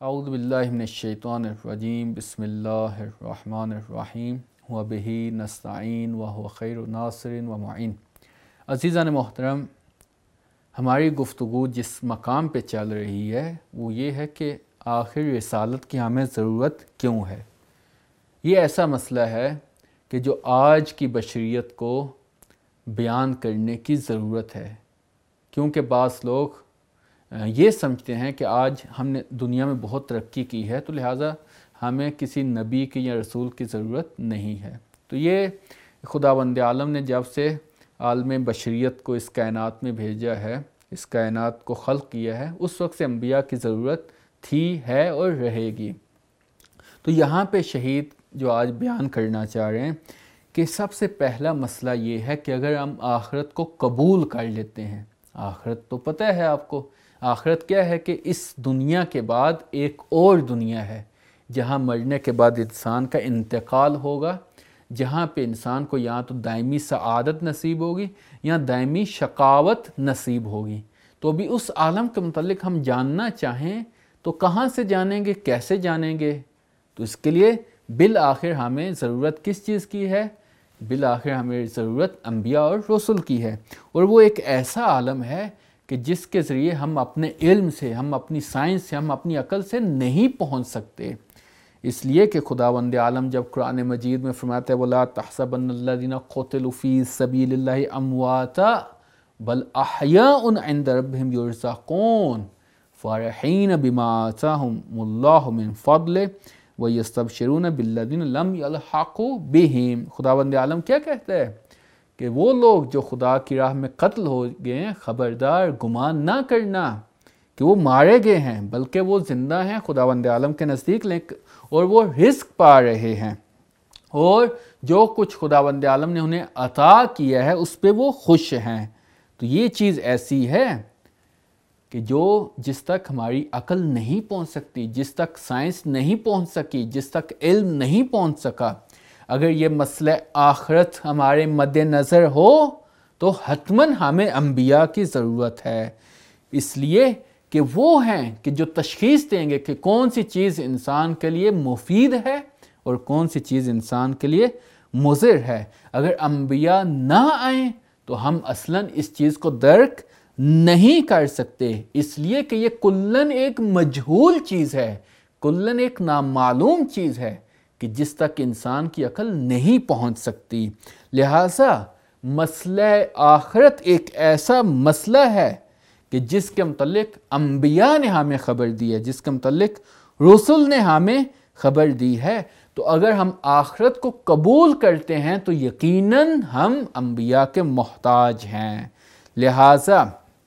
اعوذ باللہ من الشیطان الرجیم بسم اللہ الرحمن الرحیم وبہ نستعین وہو خیر ناصر و معین۔ عزیزان محترم، ہماری گفتگو جس مقام پہ چل رہی ہے وہ یہ ہے کہ آخر رسالت کی ہمیں ضرورت کیوں ہے۔ یہ ایسا مسئلہ ہے کہ جو آج کی بشریت کو بیان کرنے کی ضرورت ہے، کیونکہ بعض لوگ یہ سمجھتے ہیں کہ آج ہم نے دنیا میں بہت ترقی کی ہے تو لہٰذا ہمیں کسی نبی کی یا رسول کی ضرورت نہیں ہے۔ تو یہ خداوند عالم نے جب سے عالم بشریت کو اس کائنات میں بھیجا ہے، اس کائنات کو خلق کیا ہے، اس وقت سے انبیاء کی ضرورت تھی، ہے اور رہے گی۔ تو یہاں پہ شہید جو آج بیان کرنا چاہ رہے ہیں کہ سب سے پہلا مسئلہ یہ ہے کہ اگر ہم آخرت کو قبول کر لیتے ہیں، آخرت تو پتہ ہے آپ کو، آخرت کیا ہے کہ اس دنیا کے بعد ایک اور دنیا ہے جہاں مرنے کے بعد انسان کا انتقال ہوگا، جہاں پہ انسان کو یا تو دائمی سعادت نصیب ہوگی یا دائمی شقاوت نصیب ہوگی۔ تو ابھی اس عالم کے متعلق ہم جاننا چاہیں تو کہاں سے جانیں گے، کیسے جانیں گے؟ تو اس کے لیے بالآخر ہمیں ضرورت کس چیز کی ہے؟ بالآخر ہمیں ضرورت انبیاء اور رسل کی ہے، اور وہ ایک ایسا عالم ہے کہ جس کے ذریعے ہم اپنے علم سے، ہم اپنی سائنس سے، ہم اپنی عقل سے نہیں پہنچ سکتے۔ اس لیے کہ خداوند عالم جب قرآن مجید میں فرماتا ہے وَلَا تَحْسَبَنَّ الَّذِينَ قُتِلُوا فِي سَبِيلِ اللَّهِ أَمْوَاتًا بَلْ أَحْيَاءٌ عِنْدَ رَبِّهِمْ يُرْزَقُونَ فَرِحِينَ بِمَا آتَاهُمُ اللَّهُ مِنْ فَضْلِهِ وَيَسْتَبْشِرُونَ بِالَّذِينَ لَمْ يَلْحَقُوا بِهِمْ۔ خداوند عالم کیا کہتا ہے کہ وہ لوگ جو خدا کی راہ میں قتل ہو گئے ہیں، خبردار گمان نہ کرنا کہ وہ مارے گئے ہیں، بلکہ وہ زندہ ہیں خداوند عالم کے نزدیک، اور وہ رزق پا رہے ہیں، اور جو کچھ خداوند عالم نے انہیں عطا کیا ہے اس پہ وہ خوش ہیں۔ تو یہ چیز ایسی ہے کہ جس تک ہماری عقل نہیں پہنچ سکتی، جس تک سائنس نہیں پہنچ سکی، جس تک علم نہیں پہنچ سکا، اگر یہ مسئلہ آخرت ہمارے مد نظر ہو تو حتماً ہمیں انبیاء کی ضرورت ہے، اس لیے کہ وہ ہیں کہ جو تشخیص دیں گے کہ کون سی چیز انسان کے لیے مفید ہے اور کون سی چیز انسان کے لیے مضر ہے۔ اگر انبیاء نہ آئیں تو ہم اصلاً اس چیز کو درک نہیں کر سکتے، اس لیے کہ یہ کلاً ایک مجہول چیز ہے، کلاً ایک نامعلوم چیز ہے کہ جس تک انسان کی عقل نہیں پہنچ سکتی۔ لہٰذا مسئلہ آخرت ایک ایسا مسئلہ ہے کہ جس کے متعلق انبیاء نے ہمیں خبر دی ہے، جس کے متعلق رسل نے ہمیں خبر دی ہے۔ تو اگر ہم آخرت کو قبول کرتے ہیں تو یقیناً ہم انبیاء کے محتاج ہیں۔ لہٰذا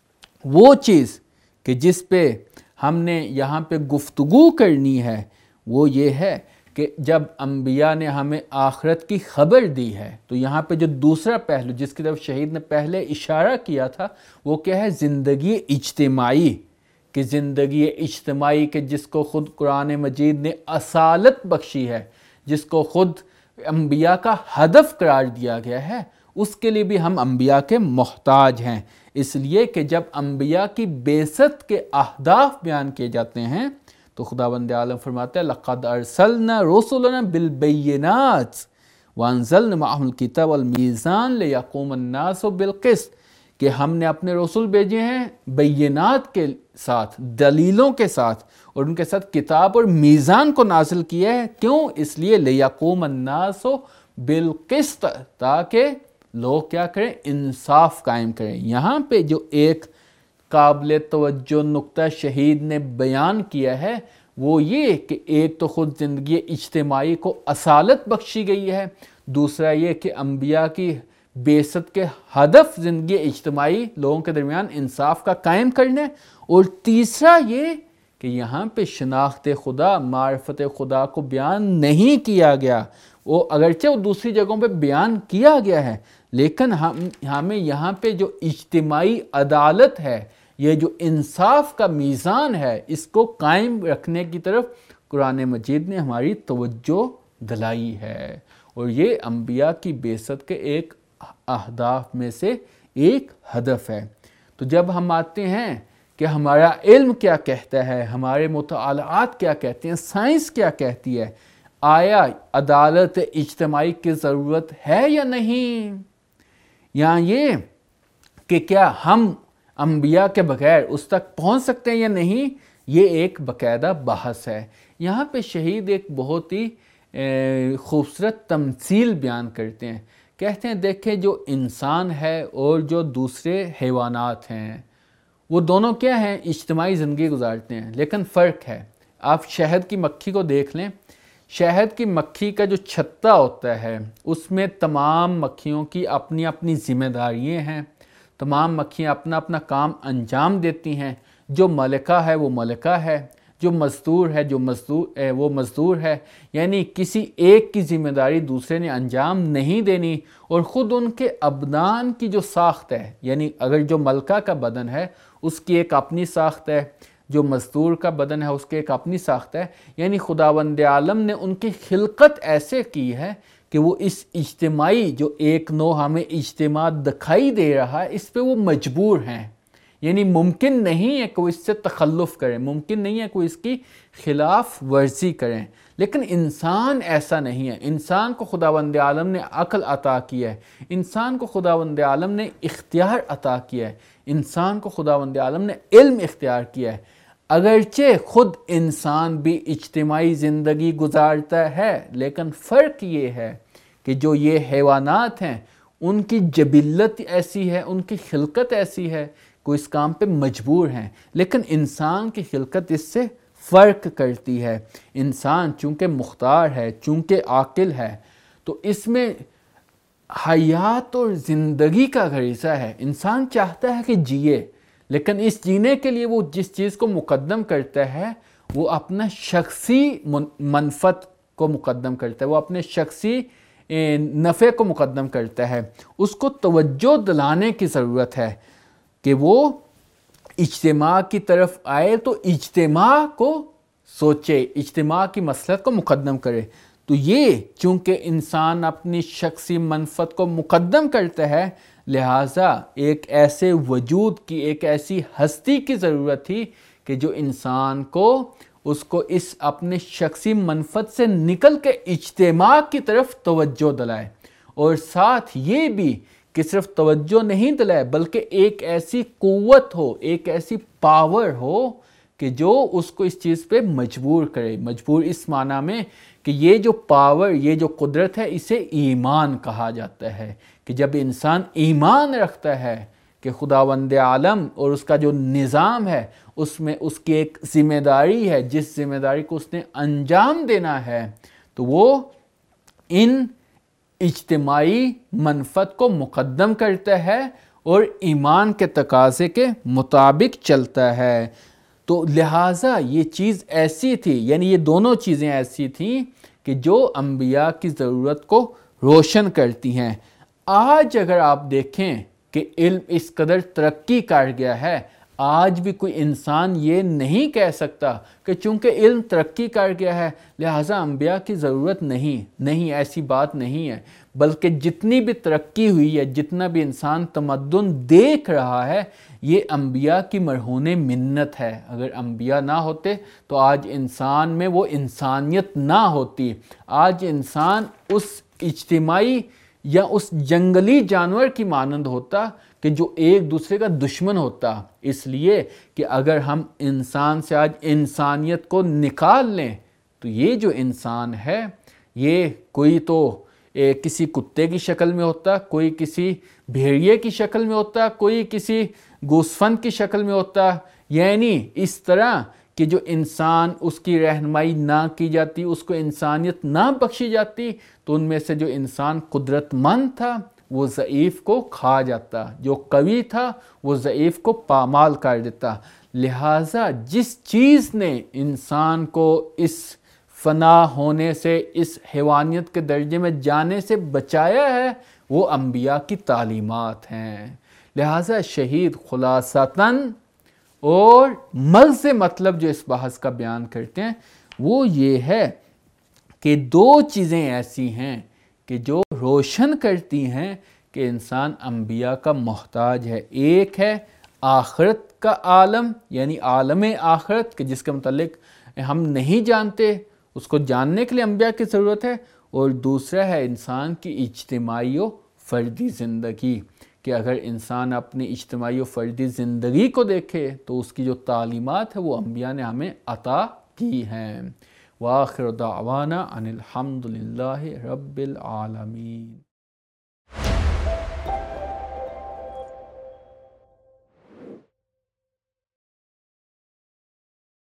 وہ چیز کہ جس پہ ہم نے یہاں پہ گفتگو کرنی ہے وہ یہ ہے کہ جب انبیاء نے ہمیں آخرت کی خبر دی ہے تو یہاں پہ جو دوسرا پہلو جس کی طرف شہید نے پہلے اشارہ کیا تھا وہ کیا ہے؟ زندگی اجتماعی، کہ زندگی اجتماعی کہ جس کو خود قرآن مجید نے اصالت بخشی ہے، جس کو خود انبیاء کا ہدف قرار دیا گیا ہے، اس کے لیے بھی ہم انبیاء کے محتاج ہیں۔ اس لیے کہ جب انبیاء کی بعثت کے اہداف بیان کیے جاتے ہیں تو خداوند عالم فرماتا ہے لَقَدْ أَرْسَلْنَا رُسُلَنَا بِالْبَيِّنَاتِ وَأَنزَلْنَا مَعَهُمُ الْكِتَابَ وَالْمِيزَانَ لِيَقُومَ النَّاسُ بِالْقِسْطِ، کہ ہم نے اپنے رسول بھیجے ہیں بینات کے ساتھ، دلیلوں کے ساتھ، اور ان کے ساتھ کتاب اور میزان کو نازل کیا ہے۔ کیوں؟ اس لیے لِيَقُومَ النَّاسُ بِالْقِسْطِ، تاکہ لوگ کیا کریں؟ انصاف قائم کریں۔ یہاں پہ جو ایک قابل توجہ نقطہ شہید نے بیان کیا ہے وہ یہ کہ ایک تو خود زندگی اجتماعی کو اصالت بخشی گئی ہے، دوسرا یہ کہ انبیاء کی بعثت کے ہدف زندگی اجتماعی، لوگوں کے درمیان انصاف کا قائم کرنا، اور تیسرا یہ کہ یہاں پہ شناخت خدا، معرفت خدا کو بیان نہیں کیا گیا، وہ اگرچہ وہ دوسری جگہوں پہ بیان کیا گیا ہے لیکن ہمیں یہاں پہ جو اجتماعی عدالت ہے، یہ جو انصاف کا میزان ہے، اس کو قائم رکھنے کی طرف قرآن مجید نے ہماری توجہ دلائی ہے، اور یہ انبیاء کی بعثت کے ایک اہداف میں سے ایک ہدف ہے۔ تو جب ہم آتے ہیں کہ ہمارا علم کیا کہتا ہے، ہمارے مطالعات کیا کہتے ہیں، سائنس کیا کہتی ہے، آیا عدالت اجتماعی کی ضرورت ہے یا نہیں، یا یہ کہ کیا ہم انبیاء کے بغیر اس تک پہنچ سکتے ہیں یا نہیں، یہ ایک باقاعدہ بحث ہے۔ یہاں پہ شہید ایک بہت ہی خوبصورت تمثیل بیان کرتے ہیں، کہتے ہیں دیکھیں جو انسان ہے اور جو دوسرے حیوانات ہیں وہ دونوں کیا ہیں، اجتماعی زندگی گزارتے ہیں، لیکن فرق ہے۔ آپ شہد کی مکھی کو دیکھ لیں، شہد کی مکھی کا جو چھتا ہوتا ہے اس میں تمام مکھیوں کی اپنی اپنی ذمہ داریاں ہیں، تمام مکھیاں اپنا اپنا کام انجام دیتی ہیں، جو ملکہ ہے وہ ملکہ ہے، جو مزدور ہے وہ مزدور ہے، یعنی کسی ایک کی ذمہ داری دوسرے نے انجام نہیں دینی۔ اور خود ان کے ابدان کی جو ساخت ہے، یعنی اگر جو ملکہ کا بدن ہے اس کی ایک اپنی ساخت ہے، جو مزدور کا بدن ہے اس کی ایک اپنی ساخت ہے، یعنی خداوند عالم نے ان کی خلقت ایسے کی ہے کہ وہ اس اجتماعی جو ایک نوع ہمیں اجتماع دکھائی دے رہا ہے اس پہ وہ مجبور ہیں، یعنی ممکن نہیں ہے کہ وہ اس سے تخلف کریں، ممکن نہیں ہے کہ وہ اس کی خلاف ورزی کریں۔ لیکن انسان ایسا نہیں ہے، انسان کو خداوند عالم نے عقل عطا کی ہے، انسان کو خداوند عالم نے اختیار عطا کیا ہے، انسان کو خداوند عالم نے علم اختیار کیا ہے۔ اگرچہ خود انسان بھی اجتماعی زندگی گزارتا ہے، لیکن فرق یہ ہے کہ جو یہ حیوانات ہیں ان کی جبلت ایسی ہے، ان کی خلقت ایسی ہے کہ اس کام پہ مجبور ہیں، لیکن انسان کی خلقت اس سے فرق کرتی ہے۔ انسان چونکہ مختار ہے، چونکہ عاقل ہے، تو اس میں حیات اور زندگی کا غریزہ ہے، انسان چاہتا ہے کہ جیے، لیکن اس جینے کے لیے وہ جس چیز کو مقدم کرتا ہے وہ اپنا شخصی منفعت کو مقدم کرتا ہے، وہ اپنے شخصی نفع کو مقدم کرتا ہے۔ اس کو توجہ دلانے کی ضرورت ہے کہ وہ اجتماع کی طرف آئے تو اجتماع کو سوچے، اجتماع کی مصلحت کو مقدم کرے۔ تو یہ چونکہ انسان اپنی شخصی منفعت کو مقدم کرتا ہے، لہٰذا ایک ایسے وجود کی، ایک ایسی ہستی کی ضرورت تھی کہ جو انسان کو اس کو اس اپنے شخصی منفعت سے نکل کے اجتماع کی طرف توجہ دلائے، اور ساتھ یہ بھی کہ صرف توجہ نہیں دلائے بلکہ ایک ایسی قوت ہو، ایک ایسی پاور ہو کہ جو اس کو اس چیز پہ مجبور کرے۔ مجبور اس معنی میں کہ یہ جو پاور، یہ جو قدرت ہے اسے ایمان کہا جاتا ہے، کہ جب انسان ایمان رکھتا ہے کہ خداوند عالم اور اس کا جو نظام ہے اس میں اس کی ایک ذمہ داری ہے، جس ذمہ داری کو اس نے انجام دینا ہے، تو وہ ان اجتماعی منفعت کو مقدم کرتا ہے اور ایمان کے تقاضے کے مطابق چلتا ہے۔ تو لہٰذا یہ چیز ایسی تھی، یعنی یہ دونوں چیزیں ایسی تھیں کہ جو انبیاء کی ضرورت کو روشن کرتی ہیں۔ آج اگر آپ دیکھیں کہ علم اس قدر ترقی کر گیا ہے، آج بھی کوئی انسان یہ نہیں کہہ سکتا کہ چونکہ علم ترقی کر گیا ہے لہٰذا انبیاء کی ضرورت نہیں، ایسی بات نہیں ہے، بلکہ جتنی بھی ترقی ہوئی ہے، جتنا بھی انسان تمدن دیکھ رہا ہے، یہ انبیاء کی مرہون منت ہے۔ اگر انبیاء نہ ہوتے تو آج انسان میں وہ انسانیت نہ ہوتی، آج انسان اس اجتماعی یا اس جنگلی جانور کی مانند ہوتا کہ جو ایک دوسرے کا دشمن ہوتا، اس لیے کہ اگر ہم انسان سے آج انسانیت کو نکال لیں تو یہ جو انسان ہے یہ کوئی تو کسی کتے کی شکل میں ہوتا، کوئی کسی بھیڑیے کی شکل میں ہوتا، کوئی کسی گوسفند کی شکل میں ہوتا، یعنی اس طرح کہ جو انسان اس کی رہنمائی نہ کی جاتی، اس کو انسانیت نہ بخشی جاتی، تو ان میں سے جو انسان قدرت مند تھا وہ ضعیف کو کھا جاتا، جو قوی تھا وہ ضعیف کو پامال کر دیتا۔ لہٰذا جس چیز نے انسان کو اس فنا ہونے سے، اس حیوانیت کے درجے میں جانے سے بچایا ہے وہ انبیاء کی تعلیمات ہیں۔ لہٰذا شہید خلاصتاً اور مغز مطلب جو اس بحث کا بیان کرتے ہیں وہ یہ ہے کہ دو چیزیں ایسی ہیں کہ جو روشن کرتی ہیں کہ انسان انبیاء کا محتاج ہے۔ ایک ہے آخرت کا عالم یعنی عالم آخرت کہ جس کے متعلق ہم نہیں جانتے، اس کو جاننے کے لیے انبیاء کی ضرورت ہے، اور دوسرا ہے انسان کی اجتماعی و فردی زندگی کہ اگر انسان اپنی اجتماعی و فردی زندگی کو دیکھے تو اس کی جو تعلیمات ہے وہ انبیاء نے ہمیں عطا کی ہیں۔ وآخر دعوانا ان الحمد للہ رب العالمین۔